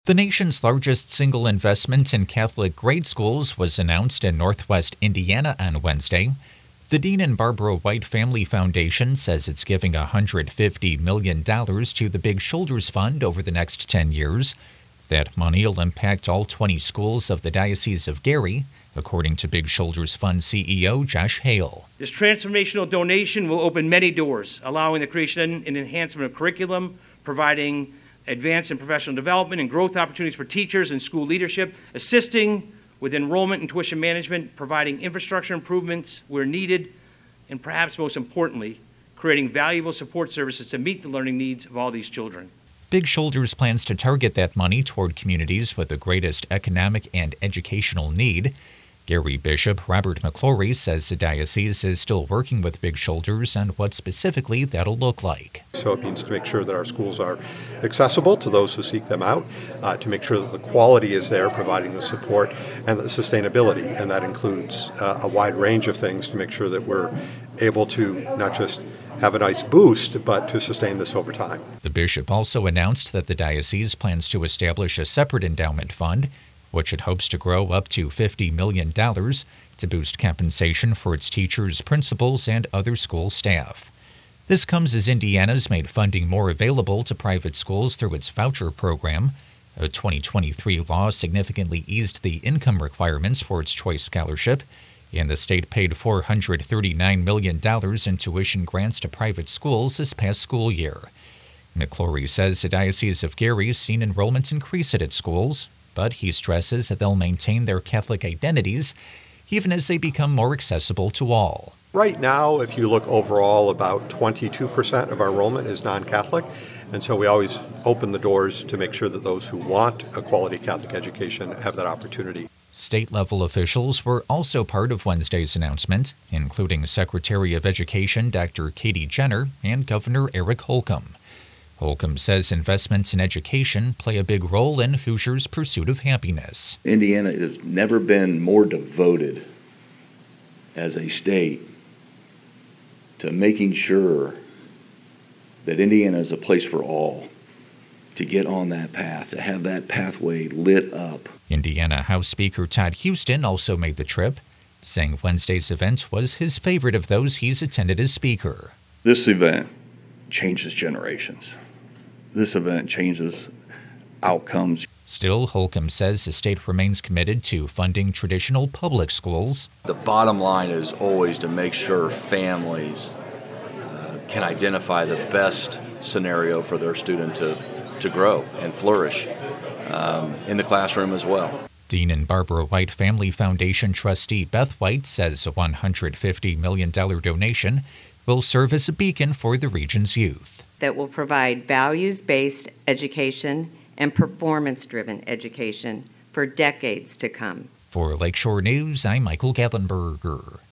The nation's largest single investment in Catholic grade schools was announced in Northwest Indiana on Wednesday. The Dean and Barbara White Family Foundation says it's giving $150 million to the Big Shoulders Fund over the next 10 years. That money will impact all 20 schools of the Diocese of Gary, according to Big Shoulders Fund CEO Josh Hale. This transformational donation will open many doors, allowing the creation and enhancement of curriculum, providing advanced and professional development and growth opportunities for teachers and school leadership, assisting with enrollment and tuition management, providing infrastructure improvements where needed, and perhaps most importantly, creating valuable support services to meet the learning needs of all these children. Big Shoulders plans to target that money toward communities with the greatest economic and educational need. Gary Bishop Robert McClory says the diocese is still working with Big Shoulders on what specifically that'll look like. So it means to make sure that our schools are accessible to those who seek them out, to make sure that the quality is there, providing the support and the sustainability. And that includes a wide range of things to make sure that we're able to not just have a nice boost, but to sustain this over time. The bishop also announced that the diocese plans to establish a separate endowment fund, which it hopes to grow up to $50 million to boost compensation for its teachers, principals, and other school staff. This comes as Indiana's made funding more available to private schools through its voucher program. A 2023 law significantly eased the income requirements for its Choice Scholarship, and the state paid $439 million in tuition grants to private schools this past school year. McClory says the Diocese of Gary's seen enrollments increase at its schools, but he stresses that they'll maintain their Catholic identities even as they become more accessible to all. Right now, if you look overall, about 22% of our enrollment is non-Catholic, and so we always open the doors to make sure that those who want a quality Catholic education have that opportunity. State-level officials were also part of Wednesday's announcement, including Secretary of Education Dr. Katie Jenner and Governor Eric Holcomb. Holcomb says investments in education play a big role in Hoosiers' pursuit of happiness. Indiana has never been more devoted as a state to making sure that Indiana is a place for all to get on that path, to have that pathway lit up. Indiana House Speaker Todd Houston also made the trip, saying Wednesday's event was his favorite of those he's attended as Speaker. This event changes generations. This event changes outcomes. Still, Holcomb says the state remains committed to funding traditional public schools. The bottom line is always to make sure families can identify the best scenario for their student to grow and flourish in the classroom as well. Dean and Barbara White Family Foundation trustee Beth White says a $150 million donation will serve as a beacon for the region's youth. That will provide values-based education and performance-driven education for decades to come. For Lakeshore News, I'm Michael Gallenberger.